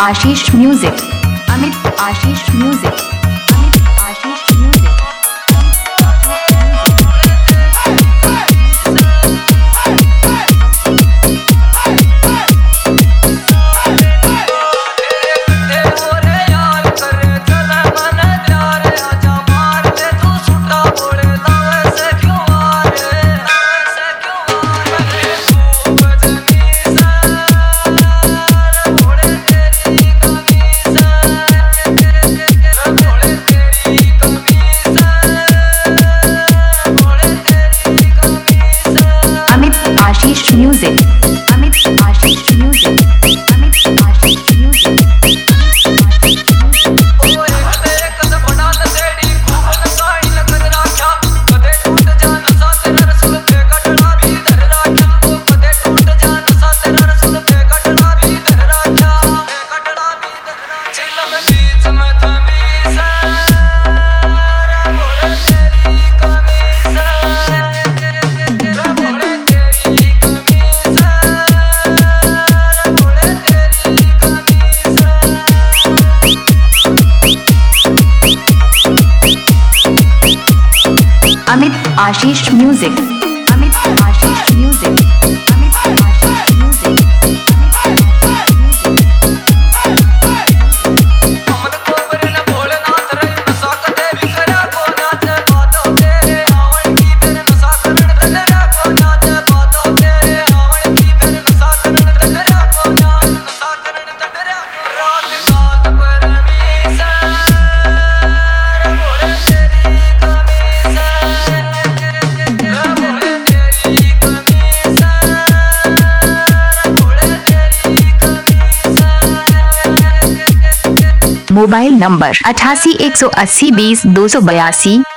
Ashish music, Amit Ashish music, Amit Ashish music. Ashish music, Amit Ashish music, Amit Ashish music. Amit Ashish music, Amit Ashish music, Amit Ashish music. Mobile number 88 180 20 282।